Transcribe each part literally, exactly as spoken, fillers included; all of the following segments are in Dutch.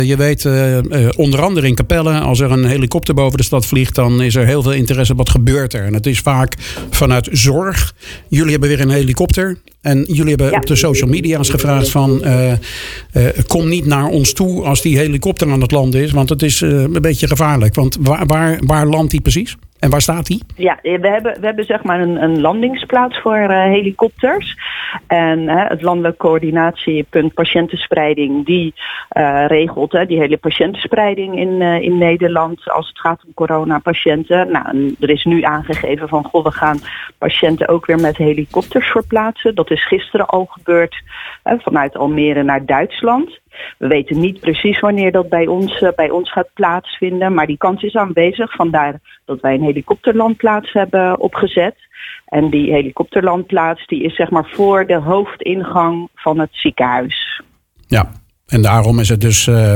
Je weet, uh, uh, onder andere in Capelle, als er een helikopter boven de stad vliegt, dan is er heel veel interesse. Wat gebeurt er? En het is vaak vanuit zorg. Jullie hebben weer een helikopter. En jullie hebben ja. op de social media's gevraagd van, uh, uh, kom niet naar ons toe als die helikopter aan het landen is. Want het is uh, een beetje gevaarlijk. Want waar, waar, waar landt die precies? En waar staat die? Ja, we hebben, we hebben zeg maar een, een landingsplaats voor uh, helikopters. En uh, het Landelijk Coördinatiepunt Patiëntenspreiding, die uh, regelt uh, die hele patiëntenspreiding in, uh, in Nederland als het gaat om coronapatiënten. Nou, er is nu aangegeven van, goh, we gaan patiënten ook weer met helikopters verplaatsen. Dat is gisteren al gebeurd uh, vanuit Almere naar Duitsland. We weten niet precies wanneer dat bij ons, uh, bij ons gaat plaatsvinden, maar die kans is aanwezig. Vandaar dat wij een helikopterlandplaats hebben opgezet. En die helikopterlandplaats die is zeg maar voor de hoofdingang van het ziekenhuis. Ja, en daarom is het dus uh,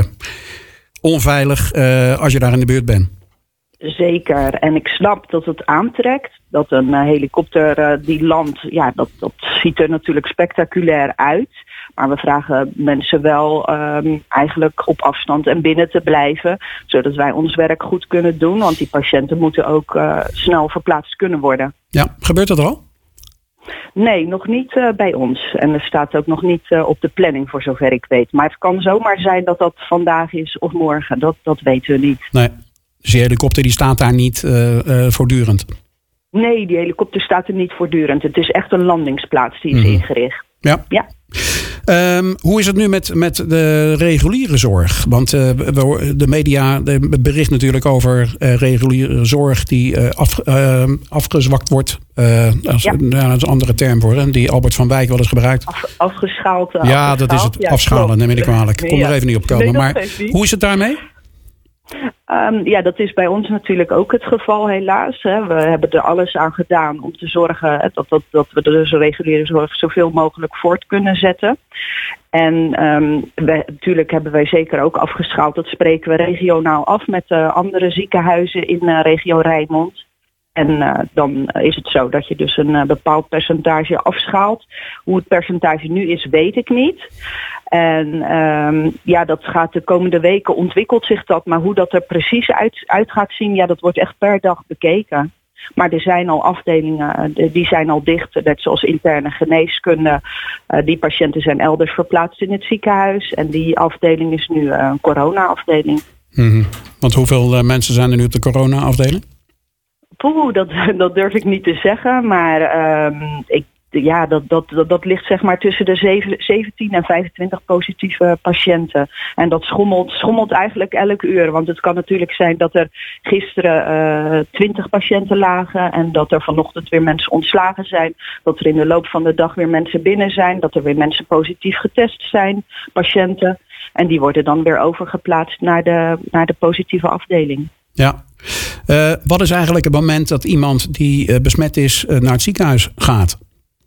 onveilig uh, als je daar in de buurt bent. Zeker. En ik snap dat het aantrekt. Dat een uh, helikopter uh, die landt, ja, dat, dat ziet er natuurlijk spectaculair uit. Maar we vragen mensen wel um, eigenlijk op afstand en binnen te blijven. Zodat wij ons werk goed kunnen doen. Want die patiënten moeten ook uh, snel verplaatst kunnen worden. Ja, gebeurt dat al? Nee, nog niet uh, bij ons. En er staat ook nog niet uh, op de planning voor zover ik weet. Maar het kan zomaar zijn dat dat vandaag is of morgen. Dat, dat weten we niet. Nee, dus die helikopter die staat daar niet uh, uh, voortdurend? Nee, die helikopter staat er niet voortdurend. Het is echt een landingsplaats die is mm. ingericht. Ja. ja. Um, hoe is het nu met, met de reguliere zorg? Want uh, de media de bericht natuurlijk over uh, reguliere zorg die uh, af, uh, afgezwakt wordt. Uh, als, ja. Nou, dat is een andere term voor, hè, die Albert van Wijk wel eens gebruikt. Af, afgeschaald. Uh, ja, afgeschaald. dat is het ja, afschalen, neem ik kwalijk. Ik kon ja. er even niet op komen. Nee, maar hoe is het daarmee? Um, ja, dat is bij ons natuurlijk ook het geval helaas. Hè. We hebben er alles aan gedaan om te zorgen hè, dat, dat, dat we de dus reguliere zorg zoveel mogelijk voort kunnen zetten. En um, we, natuurlijk hebben wij zeker ook afgeschaald. Dat spreken we regionaal af met uh, andere ziekenhuizen in uh, regio Rijnmond. En uh, dan is het zo dat je dus een uh, bepaald percentage afschaalt. Hoe het percentage nu is, weet ik niet. En um, ja, dat gaat de komende weken ontwikkelt zich dat. Maar hoe dat er precies uit, uit gaat zien, ja, dat wordt echt per dag bekeken. Maar er zijn al afdelingen, die zijn al dicht, net zoals interne geneeskunde. Uh, die patiënten zijn elders verplaatst in het ziekenhuis. En die afdeling is nu uh, een corona-afdeling. Mm-hmm. Want hoeveel uh, mensen zijn er nu op de corona-afdeling? Poeh, dat, dat durf ik niet te zeggen. Maar um, ik, ja, dat, dat, dat, dat ligt zeg maar tussen de zeventien en vijfentwintig positieve patiënten. En dat schommelt, schommelt eigenlijk elk uur. Want het kan natuurlijk zijn dat er gisteren uh, twintig patiënten lagen. En dat er vanochtend weer mensen ontslagen zijn. Dat er in de loop van de dag weer mensen binnen zijn. Dat er weer mensen positief getest zijn, patiënten. En die worden dan weer overgeplaatst naar de, naar de positieve afdeling. Ja. Uh, wat is eigenlijk het moment dat iemand die uh, besmet is uh, naar het ziekenhuis gaat?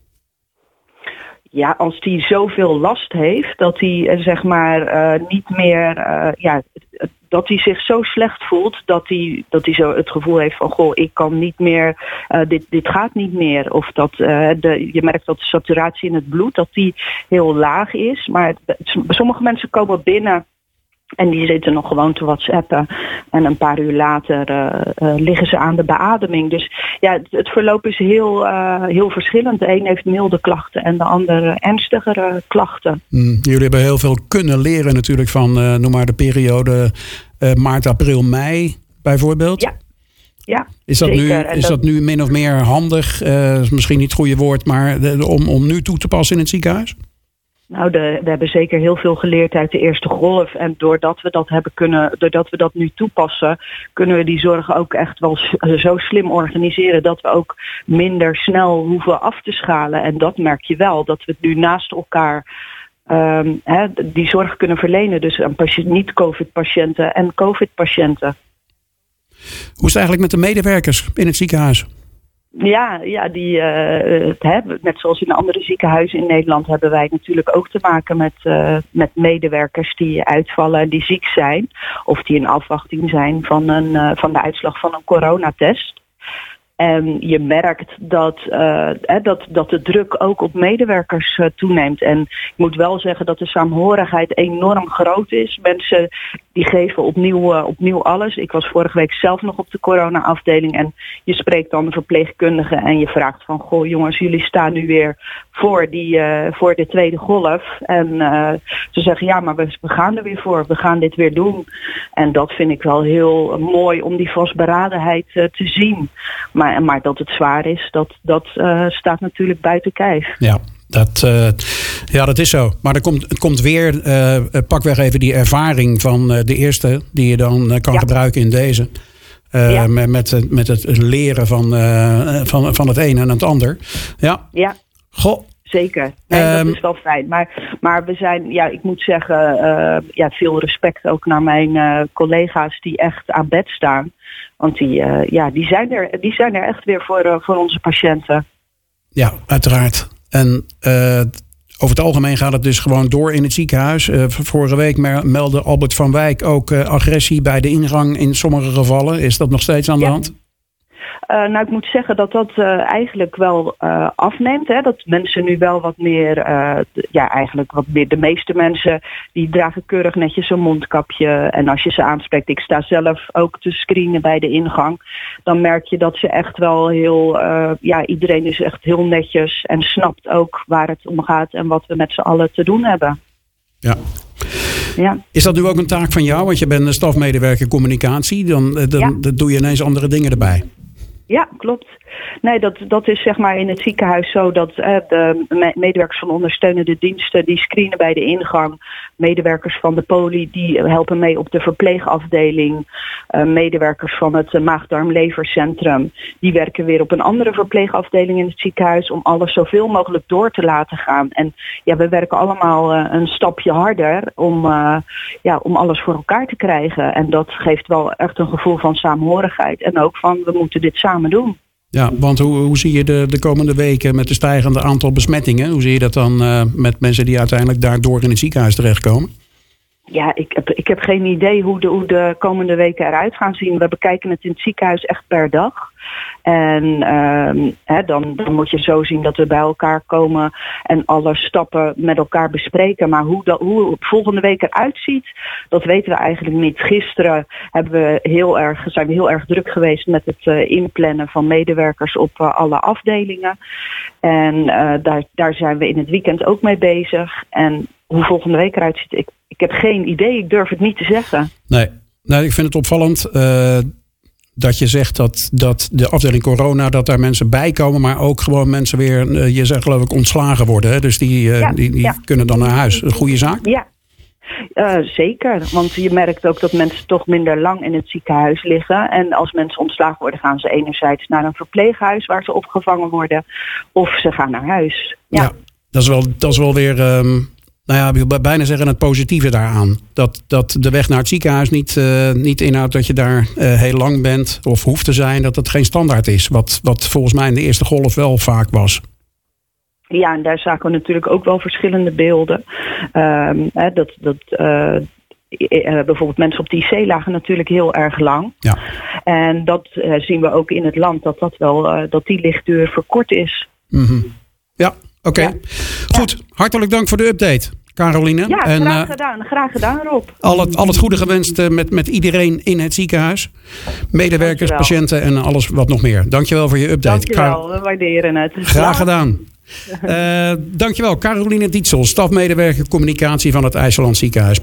Ja, als die zoveel last heeft dat hij uh, zeg maar uh, niet meer, uh, ja, dat hij zich zo slecht voelt dat hij dat hij zo het gevoel heeft van goh, ik kan niet meer, uh, dit dit gaat niet meer. Of dat uh, de, je merkt dat de saturatie in het bloed dat die heel laag is. Maar sommige mensen komen binnen. En die zitten nog gewoon te whatsappen. En een paar uur later uh, uh, liggen ze aan de beademing. Dus ja, het, het verloop is heel, uh, heel verschillend. De een heeft milde klachten en de ander uh, ernstigere klachten. Mm, jullie hebben heel veel kunnen leren natuurlijk van, uh, noem maar de periode uh, maart, april, mei bijvoorbeeld. Ja. Ja, is dat, zeker. nu, is dat... dat nu min of meer handig? Uh, is misschien niet het goede woord, maar de, om, om nu toe te passen in het ziekenhuis? Nou, de, we hebben zeker heel veel geleerd uit de eerste golf. En doordat we dat hebben kunnen, doordat we dat nu toepassen, kunnen we die zorg ook echt wel zo slim organiseren dat we ook minder snel hoeven af te schalen. En dat merk je wel, dat we nu naast elkaar um, hè, die zorg kunnen verlenen. Dus aan patiënt, niet-COVID-patiënten en COVID-patiënten. Hoe is het eigenlijk met de medewerkers in het ziekenhuis? Ja, ja die, uh, het, net zoals in andere ziekenhuizen in Nederland hebben wij natuurlijk ook te maken met, uh, met medewerkers die uitvallen en die ziek zijn. Of die in afwachting zijn van, een, uh, van de uitslag van een coronatest. En je merkt dat, uh, dat, dat de druk ook op medewerkers uh, toeneemt. En ik moet wel zeggen dat de saamhorigheid enorm groot is. Mensen die geven opnieuw, uh, opnieuw alles. Ik was vorige week zelf nog op de corona-afdeling. En je spreekt dan de verpleegkundigen en je vraagt van... goh jongens, jullie staan nu weer voor, die, uh, voor de tweede golf. En uh, ze zeggen ja, maar we, we gaan er weer voor. We gaan dit weer doen. En dat vind ik wel heel uh, mooi om die vastberadenheid uh, te zien. Maar, maar dat het zwaar is, dat, dat uh, staat natuurlijk buiten kijf. Ja. Dat, uh, ja, dat is zo. Maar er komt, het komt weer, uh, pakweg even die ervaring van uh, de eerste... die je dan uh, kan ja. gebruiken in deze. Uh, ja. met, met, met het leren van, uh, van, van het een en het ander. Ja. Ja. Goh. Zeker. Nee, um, dat is wel fijn. Maar, maar we zijn, ja, ik moet zeggen, uh, ja, veel respect ook naar mijn uh, collega's die echt aan bed staan. Want die, uh, ja, die, zijn er, die zijn er echt weer voor, uh, voor onze patiënten. Ja, uiteraard. En uh, over het algemeen gaat het dus gewoon door in het ziekenhuis. Uh, vorige week meldde Albert van Wijk ook uh, agressie bij de ingang in sommige gevallen. Is dat nog steeds aan de ja. hand? Uh, nou, ik moet zeggen dat dat uh, eigenlijk wel uh, afneemt. Hè? Dat mensen nu wel wat meer, uh, ja, eigenlijk wat meer, de meeste mensen die dragen keurig netjes een mondkapje. En als je ze aanspreekt, ik sta zelf ook te screenen bij de ingang. Dan merk je dat ze echt wel heel, uh, ja, iedereen is echt heel netjes en snapt ook waar het om gaat en wat we met z'n allen te doen hebben. Ja. Ja. Is dat nu ook een taak van jou? Want je bent een stafmedewerker communicatie. Dan, dan, ja. dan doe je ineens andere dingen erbij. Ja, klopt. Nee, dat, dat is zeg maar in het ziekenhuis zo dat uh, de medewerkers van ondersteunende diensten die screenen bij de ingang. Medewerkers van de poli die helpen mee op de verpleegafdeling. Uh, medewerkers van het uh, maag-darm-levercentrum die werken weer op een andere verpleegafdeling in het ziekenhuis om alles zoveel mogelijk door te laten gaan. En ja, we werken allemaal uh, een stapje harder om, uh, ja, om alles voor elkaar te krijgen. En dat geeft wel echt een gevoel van saamhorigheid en ook van we moeten dit samen doen. Ja, want hoe, hoe zie je de, de komende weken met de stijgende aantal besmettingen? Hoe zie je dat dan uh, met mensen die uiteindelijk daardoor in het ziekenhuis terechtkomen? Ja, ik heb, ik heb geen idee hoe de, hoe de komende weken eruit gaan zien. We bekijken het in het ziekenhuis echt per dag. En uh, hè, dan, dan moet je zo zien dat we bij elkaar komen en alle stappen met elkaar bespreken. Maar hoe, dat, hoe het volgende week eruit ziet, dat weten we eigenlijk niet. Gisteren hebben we heel erg, zijn we heel erg druk geweest met het uh, inplannen van medewerkers op uh, alle afdelingen. En uh, daar, daar zijn we in het weekend ook mee bezig. En hoe volgende week eruit ziet, ik, ik heb geen idee. Ik durf het niet te zeggen. Nee, nou, ik vind het opvallend uh, dat je zegt dat, dat de afdeling corona, dat daar mensen bij komen, maar ook gewoon mensen weer, uh, je zegt geloof ik, ontslagen worden. Hè? Dus die, uh, ja, die, die ja. kunnen dan naar huis. Een goede zaak? Ja. Uh, zeker, want je merkt ook dat mensen toch minder lang in het ziekenhuis liggen. En als mensen ontslagen worden, gaan ze enerzijds naar een verpleeghuis waar ze opgevangen worden, of ze gaan naar huis. Ja, ja dat is wel, dat is wel weer, um, nou ja, ik wil bijna zeggen het positieve daaraan. Dat, dat de weg naar het ziekenhuis niet, uh, niet inhoudt dat je daar uh, heel lang bent of hoeft te zijn. Dat het geen standaard is, wat, wat volgens mij in de eerste golf wel vaak was. Ja, en daar zagen we natuurlijk ook wel verschillende beelden. Um, hè, dat, dat, uh, uh, bijvoorbeeld mensen op de I C lagen natuurlijk heel erg lang. Ja. En dat uh, zien we ook in het land, dat, dat, wel, uh, dat die lichtduur verkort is. Mm-hmm. Ja, oké. Okay. Ja. Goed, ja. Hartelijk dank voor de update, Caroline. Ja, en, graag uh, gedaan. Graag gedaan, Rob. Al het, al het goede gewenst uh, met, met iedereen in het ziekenhuis. Medewerkers, patiënten en alles wat nog meer. Dankjewel voor je update. Dankjewel, Car- we waarderen het. Graag gedaan. Uh, dankjewel, Caroline Dietzel, stafmedewerker communicatie van het IJsseland Ziekenhuis.